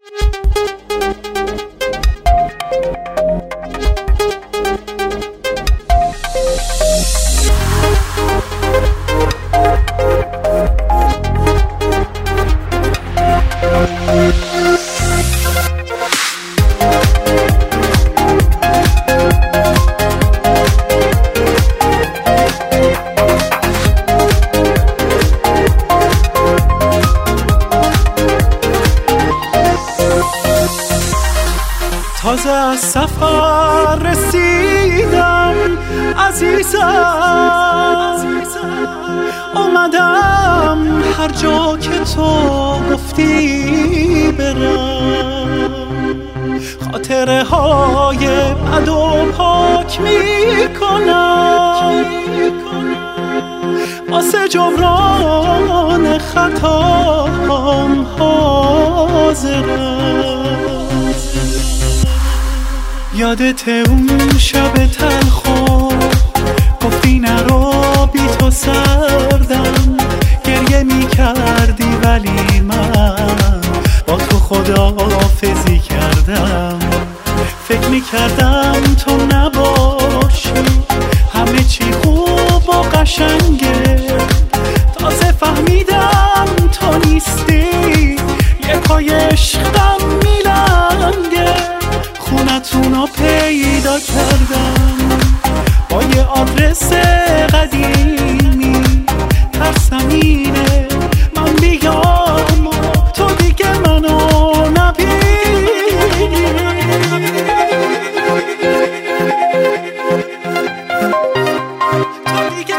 تازه از سفر رسیدم عزیزم، اومدم هر جا که تو گفتی برم، خاطره های بد و پاک میکنم، واسه جبران خطاام حاضرم. یادت اون شب تلخو گفتی نرو بی تو سردم، گریه می کردی ولی من با تو خداحافظی کردم. فکر می کردم تو نباشی همه چی خوب و قشنگه، تازه فهمیدم تو نیستی یه پای عشقم میلنگه. خونتونو پیدا کردم با یه آدرس قدیمی، ترسم اینه من بیام و تو دیگه منو نبینی. تو دیگه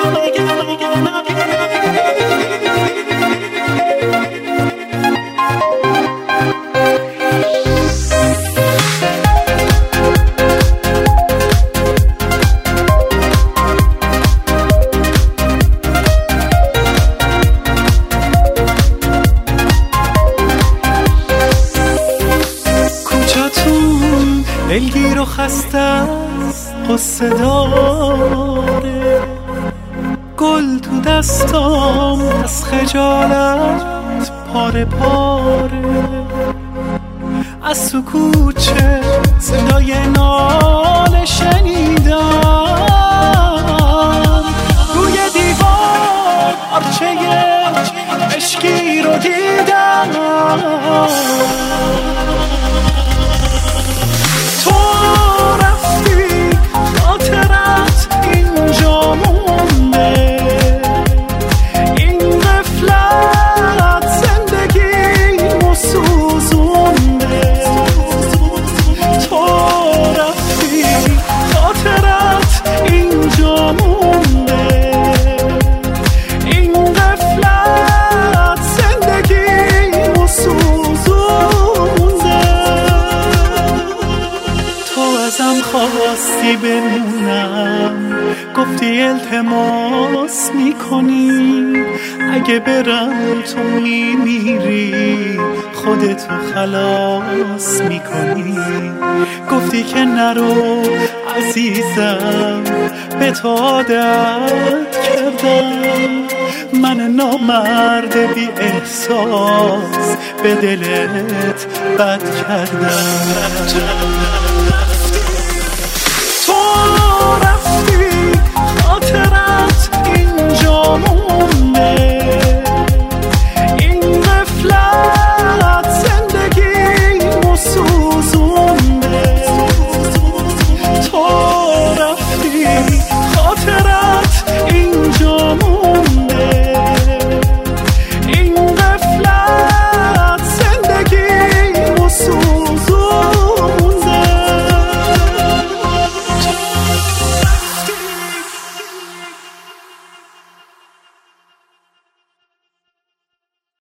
دلگیر و خسته است، قصه داره، گل تو دستام از خجالت پاره پاره، از تو کوچه صدای ناله شنیدم، روی دیوار آرچه عشقی رو دیدم. خواستی بمونم، گفتی التماس میکنی اگه برم تو میمیری، خودتو خلاص میکنی. گفتی که نرو عزیزم به تو عادت کردم، من نامرد بی احساس به دلت بد کردم.